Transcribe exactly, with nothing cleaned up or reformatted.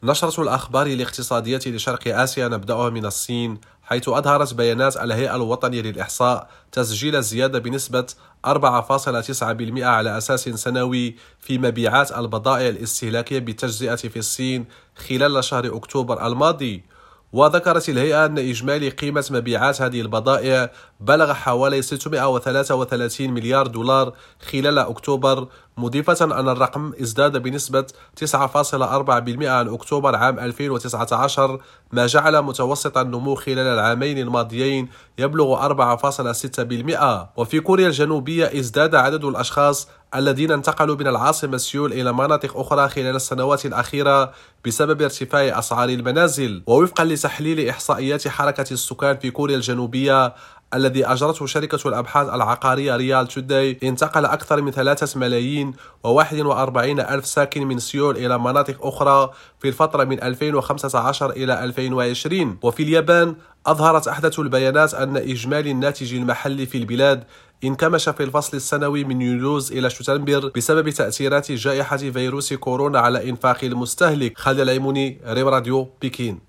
نشرة الأخبار الاقتصادية لشرق آسيا نبدأها من الصين، حيث أظهرت بيانات الهيئة الوطنية للإحصاء تسجيل زيادة بنسبة أربعة فاصلة تسعة بالمئة على أساس سنوي في مبيعات البضائع الاستهلاكية بالتجزئة في الصين خلال شهر أكتوبر الماضي. وذكرت الهيئة أن إجمالي قيمة مبيعات هذه البضائع بلغ حوالي ستمائة وثلاثة وثلاثين مليار دولار خلال أكتوبر، مضيفة أن الرقم ازداد بنسبة تسعة فاصلة أربعة بالمئة عن أكتوبر عام ألفين وتسعة عشر، ما جعل متوسط النمو خلال العامين الماضيين يبلغ أربعة فاصلة ستة بالمئة. وفي كوريا الجنوبية ازداد عدد الأشخاص الذين انتقلوا من العاصمة سيول إلى مناطق أخرى خلال السنوات الأخيرة بسبب ارتفاع أسعار المنازل. ووفقا لتحليل إحصائيات حركة السكان في كوريا الجنوبية الذي أجرته شركة الأبحاث العقارية ريال توداي، انتقل أكثر من ثلاثة ملايين وواحد وأربعين ألف ساكن من سيول إلى مناطق أخرى في الفترة من ألفين وخمسة عشر إلى ألفين وعشرين. وفي اليابان أظهرت أحدث البيانات أن إجمالي الناتج المحلي في البلاد انكمش في الفصل السنوي من يوليوز إلى شتنبر بسبب تأثيرات جائحة فيروس كورونا على إنفاق المستهلك. خالد العيموني، ريم راديو، بكين.